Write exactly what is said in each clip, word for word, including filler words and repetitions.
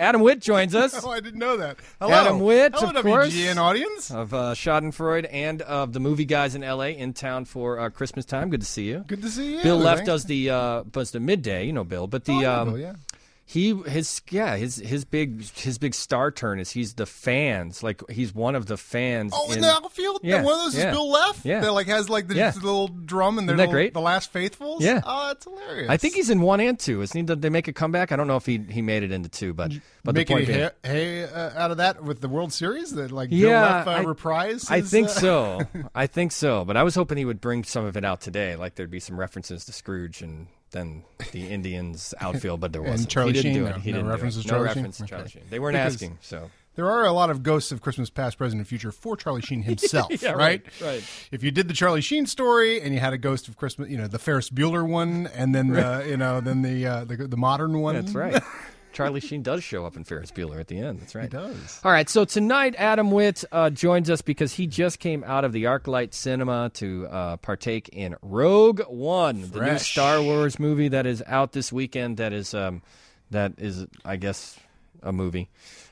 Adam Witt joins us. Oh, I didn't know that. Hello. Adam Witt, Hello, of course. W G N audience. Of uh, Schadenfreude and of the Movie Guys in L A in town for uh, Christmas time. Good to see you. Good to see you. Bill Leff Thanks. does the uh, does the midday. You know Bill, but the Oh, I know um, Bill, yeah. he his yeah his his big his big star turn is he's the fans, like he's one of the fans. Oh, in, in the outfield? Yeah, One of those yeah. is Bill Leff? Yeah. That like has like the Yeah. little drum and their Isn't that little, great? the Last Faithfuls? Yeah. Oh, that's hilarious. I think he's in one and two. Isn't he? Did they make a comeback? I don't know if he he made it into two, but but Make the point any being, hay, hay uh, out of that with the World Series? That like Yeah, Bill Leff uh, I- reprise? I his, think uh, so. I think so. But I was hoping he would bring some of it out today, like there'd be some references to Scrooge and then the Indians outfield, but there And wasn't. Charlie he didn't Sheen, do no- it. He no didn't do references it. to No Charlie Sheen? reference to Charlie Okay. Sheen. They weren't Because- asking, so. There are a lot of ghosts of Christmas past, present, and future for Charlie Sheen himself, Yeah, right? right, right. If you did the Charlie Sheen story and you had a ghost of Christmas, you know, the Ferris Bueller one, and then the, you know, then the uh, the, the modern one. That's right. Charlie Sheen does show up in Ferris Bueller at the end. That's right. He does. All right, so tonight Adam Witt uh, joins us because he just came out of the ArcLight Cinema to uh, partake in Rogue One, the new Fresh. Star Wars movie that is out this weekend. That is, um, that is, I guess, a movie.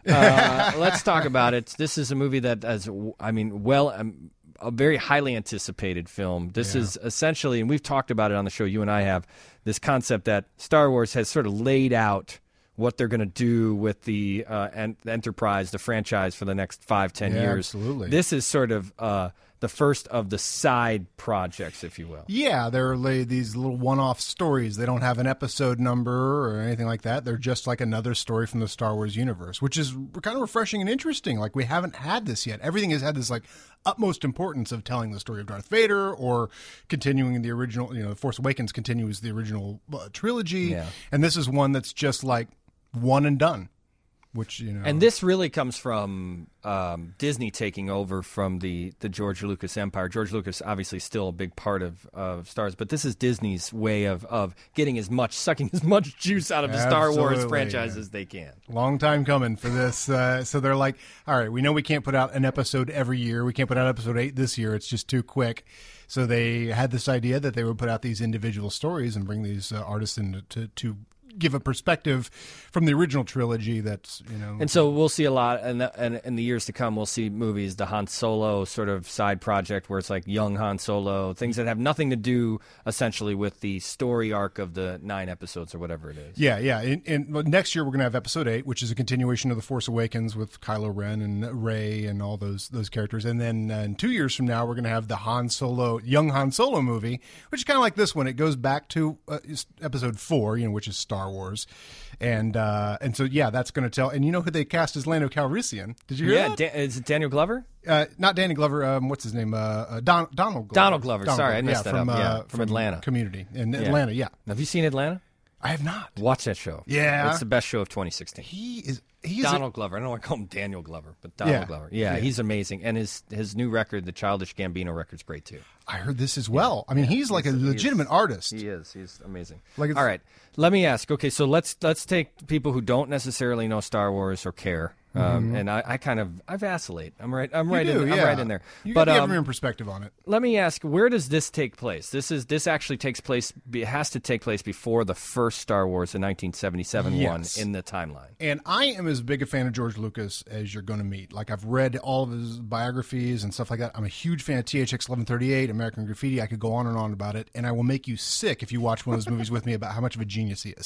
Uh, let's talk about it. This is a movie that is, I mean, well, um, a very highly anticipated film. This Yeah. is essentially, and we've talked about it on the show, you and I have, this concept that Star Wars has sort of laid out what they're going to do with the uh, en- Enterprise, the franchise, for the next five, ten Yeah, years. absolutely. This is sort of uh, the first of the side projects, if you will. Yeah, they're like these little one-off stories. They don't have an episode number or anything like that. They're just like another story from the Star Wars universe, which is kind of refreshing and interesting. Like, we haven't had this yet. Everything has had this like utmost importance of telling the story of Darth Vader or continuing the original, you know, The Force Awakens continues the original uh, trilogy. Yeah. And this is one that's just like one and done, which, you know. And this really comes from um, Disney taking over from the, the George Lucas empire. George Lucas obviously still a big part of, of Star Wars, but this is Disney's way of, of getting as much, sucking as much juice out of the Star Wars Absolutely, franchise yeah. as they can. Long time coming for this. Uh, so they're like, all right, we know we can't put out an episode every year. We can't put out episode eight this year. It's just too quick. So they had this idea that they would put out these individual stories and bring these uh, artists in to, to, to give a perspective from the original trilogy that's, you know. And so we'll see a lot, and in, in the years to come, we'll see movies, the Han Solo sort of side project where it's like young Han Solo, things that have nothing to do essentially with the story arc of the nine episodes or whatever it is. Yeah, yeah. And, and well, next year we're going to have episode eight, which is a continuation of The Force Awakens with Kylo Ren and Rey and all those those characters. And then uh, in two years from now, we're going to have the Han Solo, young Han Solo movie, which is kind of like this one. It goes back to uh, episode four, you know, which is Star Wars. And uh, and so, yeah, that's going to tell. And you know who they cast as Lando Calrissian? Did you hear Yeah, that? Da- is it Daniel Glover? Uh, not Danny Glover. Um, what's his name? Uh, uh, Don, Donald Glover. Donald Glover. Sorry, I messed yeah, that from, up. Yeah, uh, from Atlanta. Community in Yeah. Atlanta. Yeah, Have you seen Atlanta? I have not. Watch that show. Yeah. It's the best show of twenty sixteen. He is. He is. Donald Glover. I don't want to call him Daniel Glover, but Donald Yeah. Glover. Yeah, Yeah. he's amazing. And his his new record, the Childish Gambino record's great too. I heard this as well. I mean, he's like a He's- legitimate he's- artist. He is. He's amazing. Like it's- All right. Let me ask. Okay, so let's let's take people who don't necessarily know Star Wars or care. Um, and I, I kind of I vacillate. I'm right. I'm You right. do, in, yeah. I'm right in there. You but got um, your own perspective on it. let me ask, where does this take place? This is this actually takes place. It has to take place before the first Star Wars, the nineteen seventy-seven Yes. one in the timeline. And I am as big a fan of George Lucas as you're going to meet. Like, I've read all of his biographies and stuff like that. I'm a huge fan of T H X eleven thirty-eight, American Graffiti. I could go on and on about it, and I will make you sick if you watch one of those movies with me about how much of a genius he is.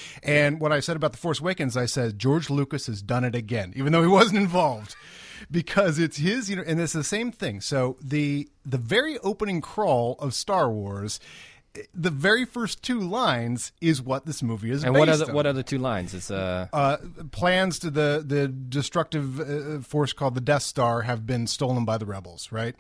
And what I said about The Force Awakens, I said George Lucas has done it again, even though he wasn't involved. Because it's his, you know, and it's the same thing. So the the very opening crawl of Star Wars, the very first two lines is what this movie is And based what are the, on. what are the two lines? It's uh, Uh, plans to the the destructive uh, force called the Death Star have been stolen by the rebels, right?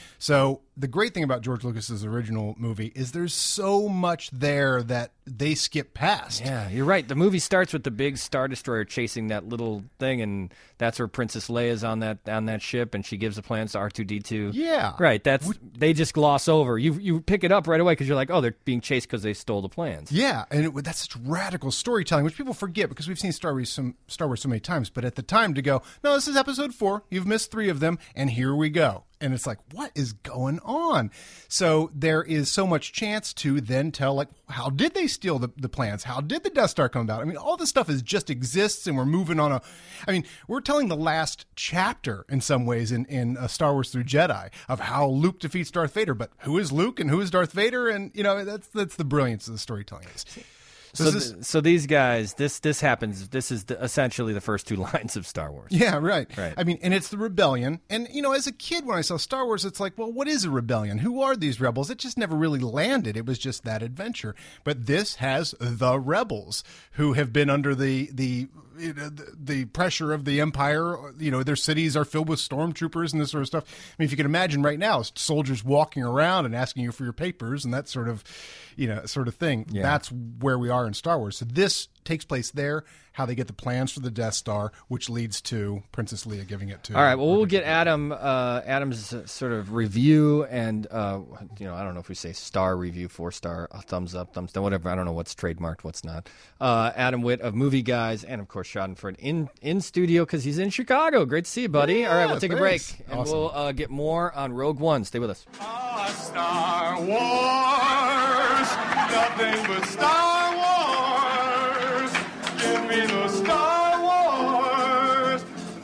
So the great thing about George Lucas's original movie is there's so much there that they skip past. yeah, you're right. The movie starts with the big Star Destroyer chasing that little thing, and that's where Princess Leia's on that on that ship, and she gives the plans to R two D two. Yeah. Right. That's they just gloss over. You you pick it up right away because you're like, oh, they're being chased because they stole the plans. Yeah, and it, that's such radical storytelling, which people forget because we've seen Star Wars, some, Star Wars so many times. But at the time to go, no, this is episode four. You've missed three of them, and here we go. And it's like, what is going on? So there is so much chance to then tell, like, how did they steal the, the plans? How did the Death Star come about? I mean, all this stuff is just exists, and we're moving on a. I mean, we're telling the last chapter in some ways in in uh, Star Wars Through Jedi of how Luke defeats Darth Vader. But who is Luke and who is Darth Vader? And you know, that's that's the brilliance of the storytelling. So, th- so these guys, this this happens. This is the, essentially the first two lines of Star Wars. Yeah, right. Right. I mean, and it's the rebellion. And you know, as a kid, when I saw Star Wars, it's like, well, what is a rebellion? Who are these rebels? It just never really landed. It was just that adventure. But this has the rebels who have been under the the you know, the, the pressure of the Empire. You know, their cities are filled with stormtroopers and this sort of stuff. I mean, if you can imagine right now, soldiers walking around and asking you for your papers and that sort of, you know, sort of thing. Yeah. That's where we are in Star Wars. So this takes place there, how they get the plans for the Death Star, which leads to Princess Leia giving it to. All right, well, we'll get Adam uh, Adam's uh, sort of review and, uh, you know, I don't know if we say star review, four star, a thumbs up, thumbs down, whatever. I don't know what's trademarked, what's not. Uh, Adam Witt of Movie Guys and, of course, Schadenfreude in, in studio because he's in Chicago. Great to see you, buddy. Yeah, All right, we'll take thanks. a break, and Awesome. we'll uh, get more on Rogue One. Stay with us. Ah, Star Wars, nothing but Star Wars. Give me the Star Wars.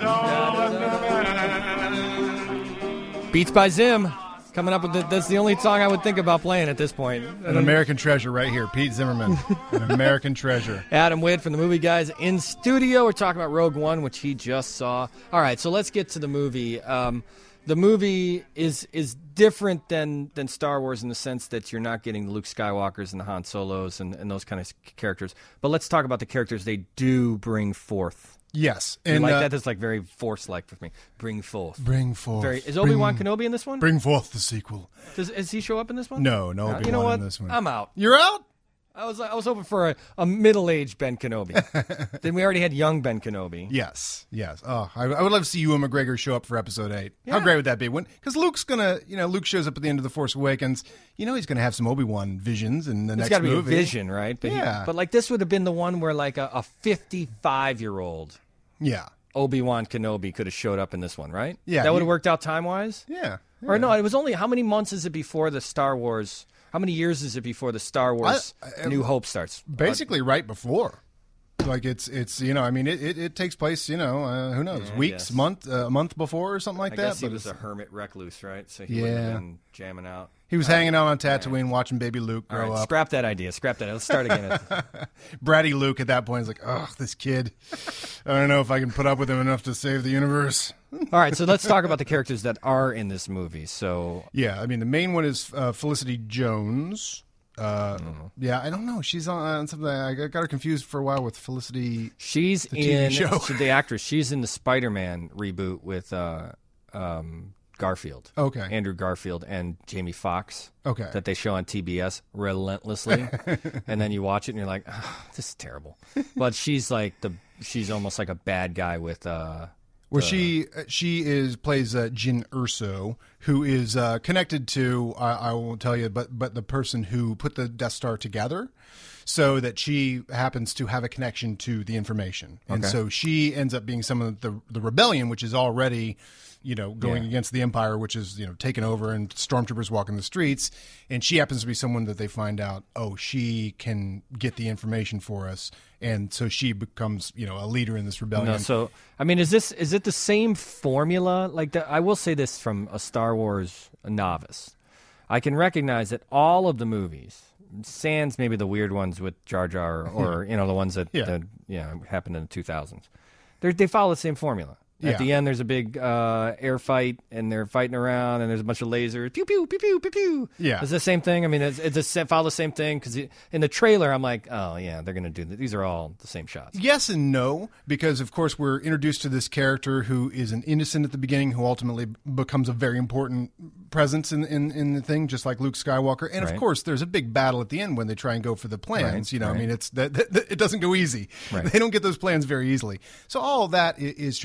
Beats by Zim. Coming up with the, that's the only song I would think about playing at this point. An American treasure right here, Pete Zimmerman. An American treasure. Adam Witt from the Movie Guys in studio. We're talking about Rogue One, which he just saw. All right, so let's get to the movie. Um, the movie is is different than, than Star Wars in the sense that you're not getting the Luke Skywalkers and the Han Solos and, and those kind of characters. But let's talk about the characters they do bring forth. Yes. You And like uh, that? That's like very Force-like for me. Bring forth. Bring forth. Very, is Obi-Wan bring, Kenobi in this one? Bring forth the sequel. Does, does he show up in this one? No, no Uh, Obi-Wan you know what? in this one. I'm out. You're out? I was I was hoping for a, a middle-aged Ben Kenobi. Then we already had young Ben Kenobi. Yes, yes. Oh, I, I would love to see Ewan McGregor show up for Episode Eight. Yeah. How great would that be? Because Luke's gonna, you know, Luke shows up at the end of the Force Awakens. You know, he's gonna have some Obi-Wan visions in the It's next got to be movie. a vision, right? But he- Yeah. but like this would have been the one where like a, a fifty-five-year-old Yeah, Obi-Wan Kenobi could have showed up in this one, right? Yeah, That would you- have worked out time-wise? yeah. Or yeah. no, it was only, how many months is it before the Star Wars, how many years is it before the Star Wars I- I- New Hope starts? Basically, right before. Like it's it's you know I mean it, it, it takes place you know uh, who knows Yeah, I weeks guess. month uh, a month before or something like I that. guess he but was a it's- hermit recluse, right? So he wouldn't Yeah. have been jamming out. he was hanging out on Tatooine watching baby Luke All grow right, up. scrap that idea. Scrap that. Let's start again. Bratty Luke at that point is like, oh, this kid. I don't know if I can put up with him enough to save the universe. All right, so let's talk about the characters that are in this movie. So Yeah, I mean the main one is uh, Felicity Jones. Uh, Mm-hmm. yeah, I don't know. She's on, on something. I got her confused for a while with Felicity. she's T V in show. so the actress. She's in the Spider-Man reboot with uh, um, Garfield. Okay. Andrew Garfield and Jamie Foxx. Okay. That they show on T B S relentlessly, and then you watch it and you're like, oh, this is terrible. But she's like the she's almost like a bad guy with. Uh, Where she she is plays uh, Jyn Erso, who is uh, connected to I, I won't tell you, but but the person who put the Death Star together, so that she happens to have a connection to the information, and Okay. so she ends up being some of the the rebellion, which is already, you know, going Yeah. against the Empire, which is you know taken over, and stormtroopers walking the streets, and she happens to be someone that they find out, oh, she can get the information for us, and so she becomes you know a leader in this rebellion. No, so I mean, is this is it the same formula? Like, the, I will say this from a Star Wars novice, I can recognize that all of the movies, sans maybe the weird ones with Jar Jar, or you know the ones that, Yeah. that you know happened in the two thousands, they they follow the same formula. At Yeah. the end, there's a big uh, air fight, and they're fighting around, and there's a bunch of lasers. Pew, pew, pew, pew, pew, pew. Yeah. It's the same thing. I mean, it's, it's a, sa- follow the same thing, because in the trailer, I'm like, oh, yeah, they're going to do that. These are all the same shots. Yes and no, because of course we're introduced to this character who is an innocent at the beginning, who ultimately becomes a very important presence in in, in the thing, just like Luke Skywalker. And Right. of course, there's a big battle at the end when they try and go for the plans. Right, you know, right. I mean, it's that, that, that- it doesn't go easy. Right. They don't get those plans very easily. So all of that i- is true. But this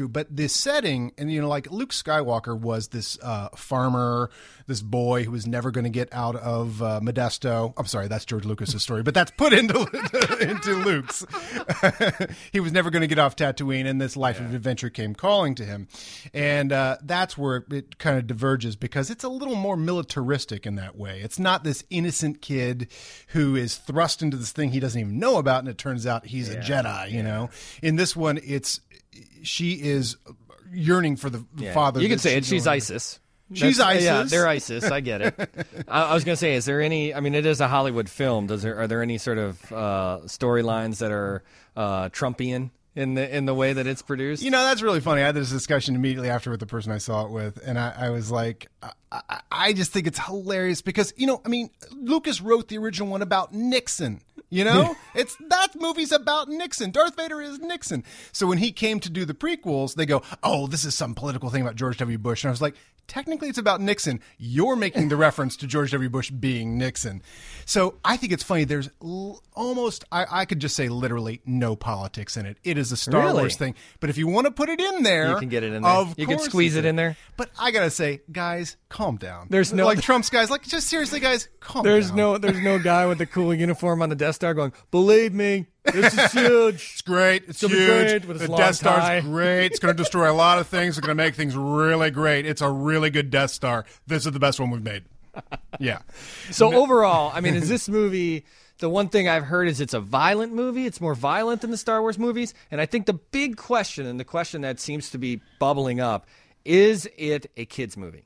this setting, and you know, like Luke Skywalker was this uh, farmer, this boy who was never going to get out of uh, Modesto. I'm sorry, that's George Lucas's story, but that's put into into Luke's. He was never going to get off Tatooine, and this life yeah. of adventure came calling to him, and uh, that's where it kind of diverges because it's a little more militaristic in that way. It's not this innocent kid who is thrust into this thing he doesn't even know about, and it turns out he's yeah. a Jedi. You yeah. know, in this one, it's she is yearning for the yeah. father. You could say it. She's going. ISIS. She's That's, ISIS. Yeah, they're ISIS. I get it. I, I was going to say, is there any? I mean, it is a Hollywood film. Does there? Are there any sort of uh, storylines that are uh, Trumpian in the in the way that it's produced? You know, that's really funny. I had this discussion immediately after with the person I saw it with, and I, I was like, I, I just think it's hilarious because you know, I mean, Lucas wrote the original one about Nixon. You know, it's that movie's about Nixon. Darth Vader is Nixon. So when he came to do the prequels, they go, "Oh, this is some political thing about George W. Bush," and I was like, technically it's about Nixon. You're making the reference to George W. Bush being Nixon. So I think it's funny. There's l- almost, I, I could just say literally no politics in it. It is a Star really? Wars thing. But if you want to put it in there, you can get it in there. Of you course can squeeze it in there. But I got to say, guys, calm down. There's no like Trump's guys, like just seriously, guys, calm there's down. No, there's no guy with the cool uniform on the Death Star going, believe me, this is huge. It's great. It's, it's huge. Great with the long Death Star's tie. great. It's going to destroy a lot of things. It's going to make things really great. It's a really good Death Star. This is the best one we've made. Yeah. So overall, I mean, is this movie... The one thing I've heard is it's a violent movie. It's more violent than the Star Wars movies. And I think the big question, and the question that seems to be bubbling up, is it a kids movie?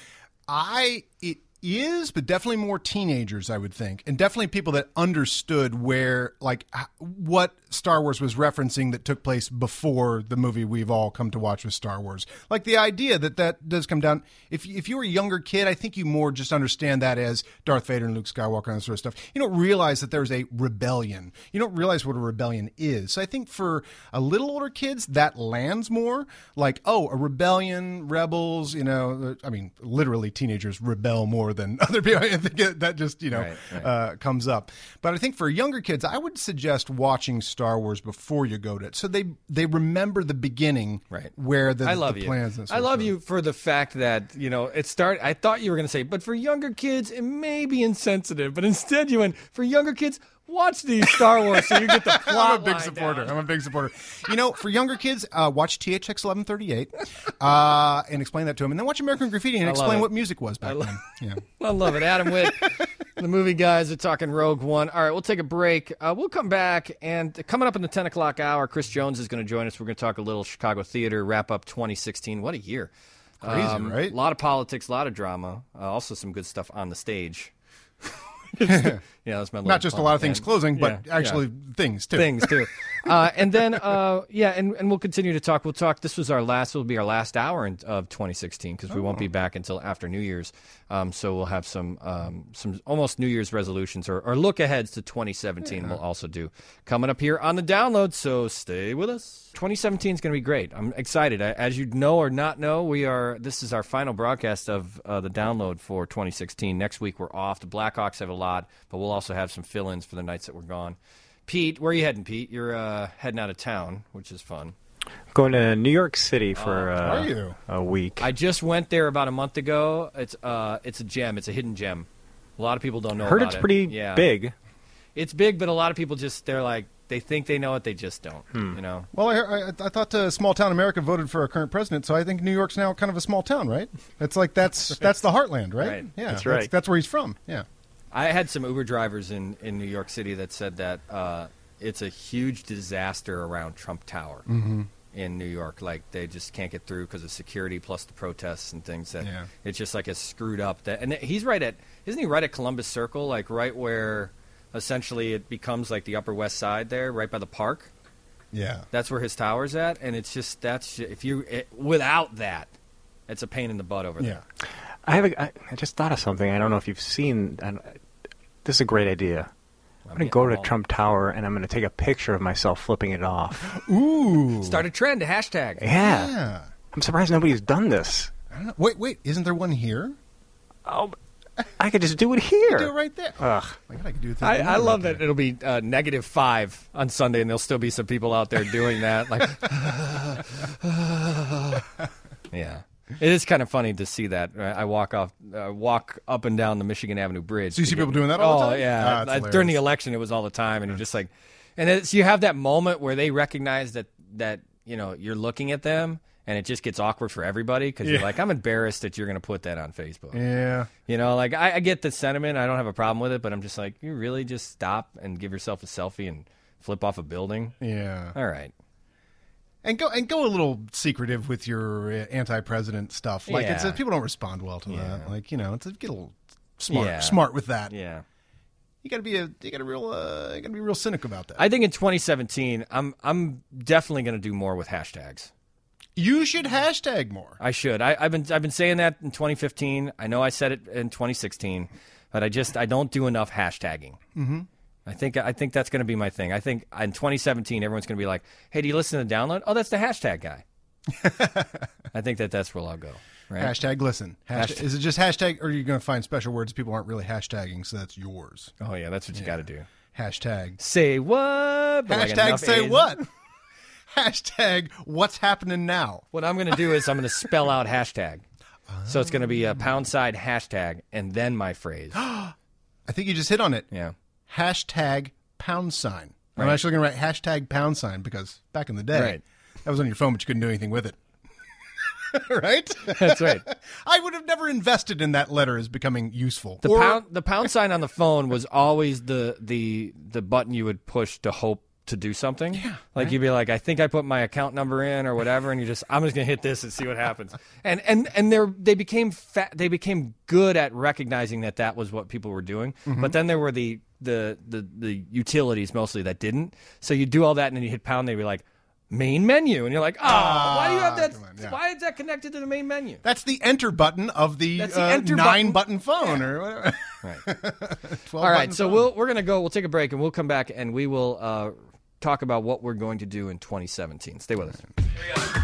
I it is, but definitely more teenagers, I would think, and definitely people that understood where, like, what Star Wars was referencing that took place before the movie we've all come to watch with Star Wars. Like the idea that that does come down. If if you were a younger kid, I think you more just understand that as Darth Vader and Luke Skywalker and that sort of stuff. You don't realize that there's a rebellion. You don't realize what a rebellion is. So I think for a little older kids, that lands more. Like, oh, a rebellion, rebels. You know, I mean, literally teenagers rebel more than other people. I think that just, you know, right, right. Uh, comes up. But I think for younger kids, I would suggest watching Star Wars before you go to it, so they they remember the beginning, right? Where the, I love the you. plans. And I love stuff. you for the fact that you know it start. I thought you were going to say, but for younger kids, it may be insensitive. But instead, you went for younger kids. Watch these Sar Wars so you get the plot. I'm a big supporter. Down. I'm a big supporter. You know, for younger kids, uh, watch T H X eleven thirty-eight uh, and explain that to them, and then watch American Graffiti and explain what music was back I lo- then. Yeah. I love it. Adam Witt, the movie guys are talking Rogue One. All right, we'll take a break. Uh, we'll come back, and coming up in the ten o'clock hour, Chris Jones is going to join us. We're going to talk a little Chicago theater, wrap up twenty sixteen. What a year. Crazy, um, right? A lot of politics, a lot of drama. Uh, also some good stuff on the stage. yeah, that's my not just fun. a lot of things and, closing, but yeah, actually yeah. things too. Things too. uh, and then, uh, yeah, and, and we'll continue to talk. We'll talk. This was our last. Will be our last hour in, of twenty sixteen because we oh. won't be back until after New Year's. Um, so we'll have some um, some almost New Year's resolutions or, or look aheads to twenty seventeen. Yeah. We'll also do coming up here on the download. So stay with us. twenty seventeen is going to be great. I'm excited. I, as you know or not know, we are. This is our final broadcast of uh, the download for twenty sixteen. Next week we're off. The Blackhawks have a lot, but we'll also have some fill-ins for the nights that we're gone. Pete, where are you heading, Pete? You're uh, heading out of town, which is fun. Going to New York City for oh, uh, are you? a week. I just went there about a month ago. It's uh, it's a gem. It's a hidden gem. A lot of people don't know Heard about it's it. pretty yeah. big. It's big, but a lot of people just, they're like, they think they know it, they just don't, hmm. you know? Well, I, I, I thought uh, Small Town America voted for our current president, so I think New York's now kind of a small town, right? It's like that's that's the heartland, right? Right. Yeah, that's right. That's, that's where he's from, yeah. I had some Uber drivers in, in New York City that said that uh, it's a huge disaster around Trump Tower mm-hmm. in New York. Like, they just can't get through because of security plus the protests and things. That yeah. It's just like it's screwed up. That, and he's right at, isn't he right at Columbus Circle, like right where essentially it becomes like the Upper West Side there, right by the park? Yeah. That's where his tower's at, and it's just, that's, if you, it, without that, it's a pain in the butt over yeah. there. I have. A, I, I just thought of something. I don't know if you've seen. I, this is a great idea. I'm going to go to Trump Tower and I'm going to take a picture of myself flipping it off. Ooh. Start a trend, a hashtag. Yeah. yeah. I'm surprised nobody's done this. I don't know. Wait, wait. Isn't there one here? Oh, I could just do it here. Do it right there. Ugh. My God, I could do it. I, I right love there. that it'll be uh, negative five on Sunday, and there'll still be some people out there doing that. Like, yeah, it is kind of funny to see that. Right? I walk off, uh, walk up and down the Michigan Avenue Bridge. So you to see get- people doing that all the Oh, time? yeah. Ah, that's Uh, during the hilarious. election, it was all the time, and you're just like, and it's, you have that moment where they recognize that that you know you're looking at them. And it just gets awkward for everybody because you're Yeah. like, I'm embarrassed that you're going to put that on Facebook. Yeah. You know, like I, I get the sentiment. I don't have a problem with it, but I'm just like, you really just stop and give yourself a selfie and flip off a building? Yeah. All right. And go and go a little secretive with your uh, anti-president stuff. Like it's Yeah. uh, people don't respond well to Yeah. that. Like you know, it's get a little smart, Yeah. smart with that. Yeah. You got to be a you got to real uh, you got to be real cynic about that. I think in twenty seventeen, I'm I'm definitely going to do more with hashtags. you should hashtag more. I should. I, I've been I've been saying that in twenty fifteen. I know I said it in twenty sixteen, but I just I don't do enough hashtagging. Mm-hmm. I think I think that's going to be my thing. I think in twenty seventeen, everyone's going to be like, "Hey, do you listen to the download? Oh, that's the hashtag guy." I think that that's where I'll go. Right? Hashtag listen. Hashtag, Hashtag- Is it just hashtag, or are you going to find special words people aren't really hashtagging, so that's yours? Oh yeah, that's what you got to do. Hashtag. Say what? But like Hashtag enough say A's. what? Hashtag what's happening now? What I'm going to do is I'm going to spell out hashtag. So it's going to be a pound sign hashtag and then my phrase. I think you just hit on it. Yeah. Hashtag pound sign. I'm Right. actually going to write hashtag pound sign because back in the day, Right. that was on your phone, but you couldn't do anything with it. Right? That's right. I would have never invested in that letter as becoming useful. The Or- pound the pound sign on the phone was always the the the button you would push to hope to do something. Yeah. Like you'd be like, I think I put my account number in or whatever, and you just I'm just gonna hit this and see what happens. And and and they they became fa- they became good at recognizing that that was what people were doing. Mm-hmm. But then there were the the the the utilities mostly that didn't. So you do all that and then you hit pound. They'd be like, main menu, and you're like, oh, why do you have that? come on, yeah. Why is that connected to the main menu? That's the enter button of the, That's the uh, enter nine button. button phone or whatever. Right. twelve All right, button so phone. we'll we're gonna go. We'll take a break and we'll come back and we will uh, talk about what we're going to do in twenty seventeen. Stay with us.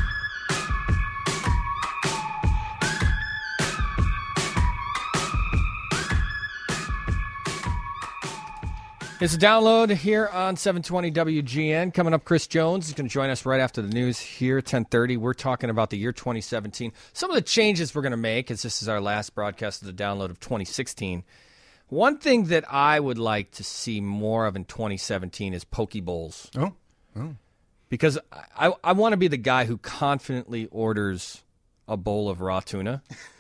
It's a download here on seven twenty W G N. Coming up, Chris Jones is going to join us right after the news here at ten thirty. We're talking about the year twenty seventeen. Some of the changes we're going to make, as this is our last broadcast of the download of twenty sixteen. One thing that I would like to see more of in twenty seventeen is poke bowls. Oh, Because I, I, I want to be the guy who confidently orders a bowl of raw tuna.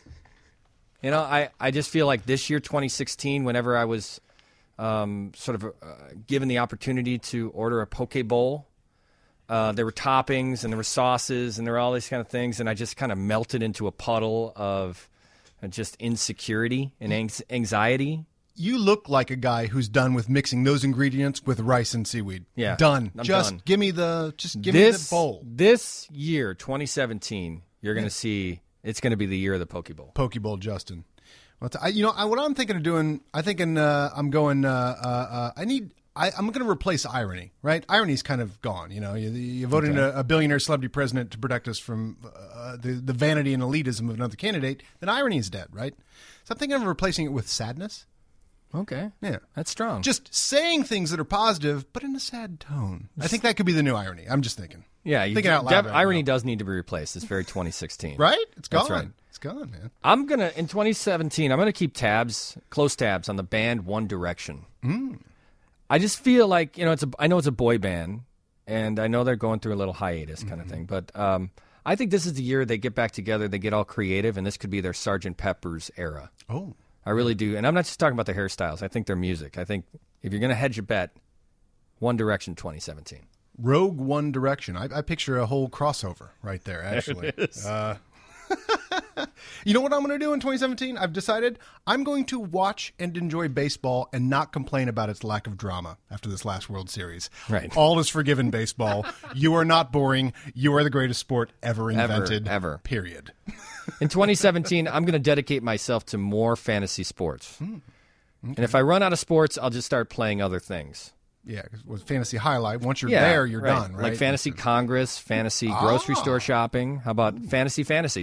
You know, I, I just feel like this year, twenty sixteen, whenever I was um, sort of uh, given the opportunity to order a poke bowl, uh, there were toppings and there were sauces and there were all these kind of things, and I just kind of melted into a puddle of uh, just insecurity and anx- anxiety. you look like a guy who's done with mixing those ingredients with rice and seaweed. Yeah, done. I'm just done. give me the just give this, me the bowl. This year, twenty seventeen, you're going to see it's going to be the year of the poke bowl. Poke bowl, Justin. Well, I, you know, I, what I'm thinking of doing, I thinking uh, I'm going. Uh, uh, uh, I need. I, I'm going to replace irony. Right? Irony's kind of gone. You know, you, you voted in a, a billionaire celebrity president to protect us from uh, the the vanity and elitism of another candidate. Then irony is dead. Right? So I'm thinking of replacing it with sadness. Okay. Yeah. That's strong. Just saying things that are positive, but in a sad tone. I think that could be the new irony. I'm just thinking. yeah, you, thinking out loud right irony now. does need to be replaced. It's very twenty sixteen. Right? It's gone. That's right. It's gone, man. I'm going to, in twenty seventeen, I'm going to keep tabs, close tabs on the band One Direction. Mm. I just feel like, you know, it's a, I know it's a boy band, and I know they're going through a little hiatus kind Mm-hmm. of thing, but um, I think this is the year they get back together, they get all creative, and this could be their Sergeant Pepper's era. Oh. I really do. And I'm not just talking about their hairstyles. I think their music. I think if you're going to hedge your bet, One Direction twenty seventeen. Rogue One Direction. I, I picture a whole crossover right there, actually. There it is. Uh, you know what I'm going to do in twenty seventeen? I've decided I'm going to watch and enjoy baseball and not complain about its lack of drama after this last World Series. Right. All is forgiven, baseball. You are not boring. You are the greatest sport ever invented. ever. Period. In twenty seventeen, I'm going to dedicate myself to more fantasy sports. Hmm. And if I run out of sports, I'll just start playing other things. Yeah, 'cause with Fantasy Highlight, once you're Yeah, there, you're right. done, right? Like Fantasy Congress, Fantasy Grocery Ah. Store Shopping. How about Fantasy Fantasies?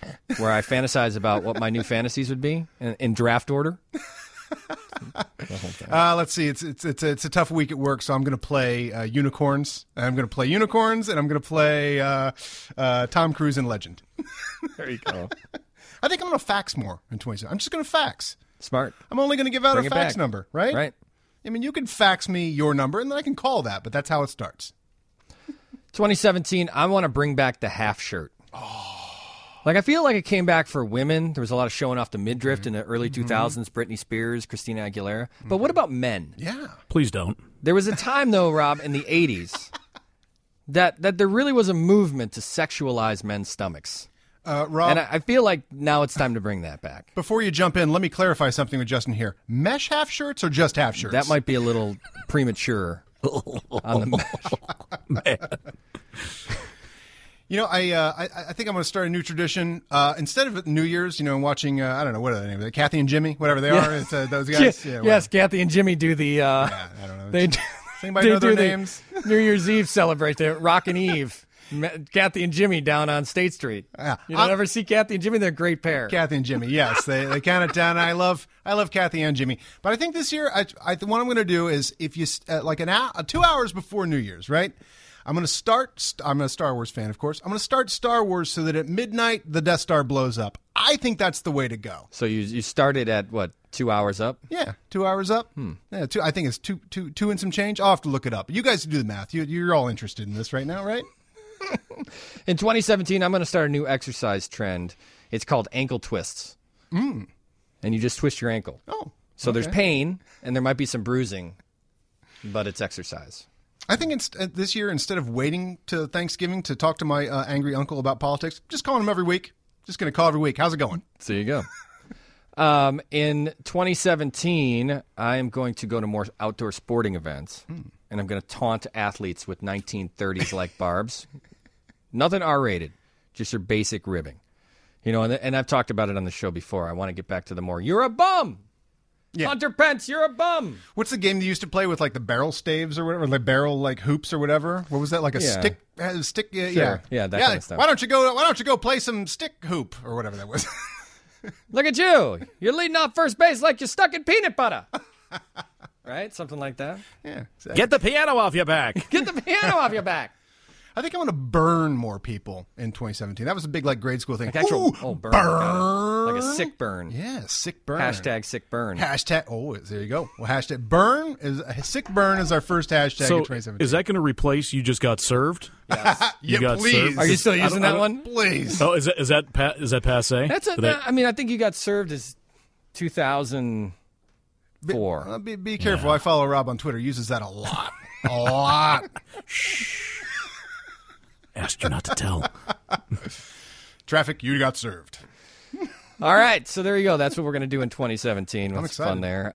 where I fantasize about what my new fantasies would be in, in draft order. Uh, let's see. It's it's it's a, it's a tough week at work, so I'm going to play uh, unicorns. I'm going to play unicorns, and I'm going to play uh, uh, Tom Cruise in Legend. There you go. I think I'm going to fax more in twenty-seven. I'm just going to fax. Smart. I'm only going to give out Bring a it fax back. number, right? Right. I mean, you can fax me your number, and then I can call that, but that's how it starts. twenty seventeen, I want to bring back the half shirt. Oh. Like, I feel like it came back for women. There was a lot of showing off the midriff mm-hmm. in the early two thousands, mm-hmm. Britney Spears, Christina Aguilera. Mm-hmm. But what about men? Yeah. Please don't. There was a time, though, Rob, in the eighties, that, that there really was a movement to sexualize men's stomachs. Uh, Rob, and I, I feel like now it's time to bring that back. Before you jump in, let me clarify something with Justin here. Mesh half shirts or just half shirts? That might be a little premature on the mesh. You know, I, uh, I I think I'm going to start a new tradition. Uh, insteed of New Year's, you know, watching, uh, I don't know, what are their names? Kathy and Jimmy, whatever they are. It's, uh, those guys. Yeah, yes, Kathy and Jimmy do the... Uh, yeah, I don't know. They do, Does anybody they know their do the names? New Year's Eve celebrate. They're Rockin' Eve. Kathy and Jimmy down on State Street. Yeah. You don't I'm, ever see Kathy and Jimmy? They're a great pair. Kathy and Jimmy, yes. They they count it down. I love I love Kathy and Jimmy. But I think this year, I, I what I'm going to do is, if you, uh, like an hour, two hours before New Year's, right? I'm going to start, I'm a Star Wars fan, of course. I'm going to start Star Wars so that at midnight, the Death Star blows up. I think that's the way to go. So you you started at, what, two hours up? Yeah, two hours up. Hmm. Yeah, two. I think it's two, two, two and some change. I'll have to look it up. You guys do the math. You, you're all interested in this right now, right? In twenty seventeen, I'm going to start a new exercise trend. It's called ankle twists. Mm. And you just twist your ankle. Oh. So okay. there's pain, and there might be some bruising, but it's exercise. I think it's, uh, this year, instead of waiting to Thanksgiving to talk to my uh, angry uncle about politics, just calling him every week. Just going to call every week. How's it going? So you go. um, in twenty seventeen, I am going to go to more outdoor sporting events, hmm. and I'm going to taunt athletes with nineteen thirties like barbs. Nothing R-rated, just your basic ribbing. You know, and, and I've talked about it on the show before. I want to get back to the more, you're a bum! Yeah. Hunter Pence, you're a bum. What's the game they used to play with, like the barrel staves or whatever, like barrel like hoops or whatever? What was that? Like a yeah. stick, uh, stick. Uh, sure. Yeah, yeah, that yeah. kind of stuff. Why don't you go? Why don't you go play some stick hoop or whatever that was? Look at you! You're leading off first base like you're stuck in peanut butter. Right, something like that. Yeah. Exactly. Get the piano off your back. Get the piano off your back. I think I'm going to burn more people in twenty seventeen. That was a big like grade school thing. Like actual Ooh, oh, burn, burn. like a sick burn. Yeah, sick burn. Hashtag sick burn. Hashtag. Oh, there you go. Well, hashtag burn is sick burn is our first hashtag so in twenty seventeen. Is that going to replace you just got served? Yes. You yeah, got please. served? Are you still using that one? Please. Oh, is that is that pa- is that passe? That's a, that, I mean, I think you got served as two thousand four. Be, uh, be, be careful. Yeah. I follow Rob on Twitter. He uses that a lot. A lot. Shh. Asked you not to tell. Traffic, you got served. All right, so there you go. That's what we're going to do in twenty seventeen. I'm What's excited. fun there?